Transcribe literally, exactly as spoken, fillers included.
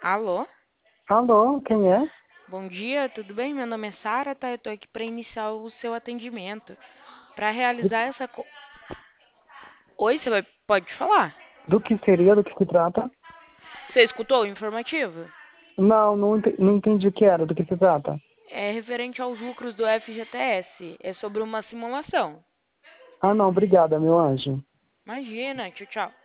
Alô? Alô, quem é? Bom dia, tudo bem? Meu nome é Sara, tá? Eu tô aqui para iniciar o seu atendimento. Para Do, realizar essa. co- Oi, você vai... pode falar? do que seria, do que se trata? Você escutou o informativo? Não, não, ente- não entendi o que era, do que se trata. É referente aos lucros do F G T S. É sobre uma simulação. Ah, não, obrigada, meu anjo. Imagina, tchau, tchau.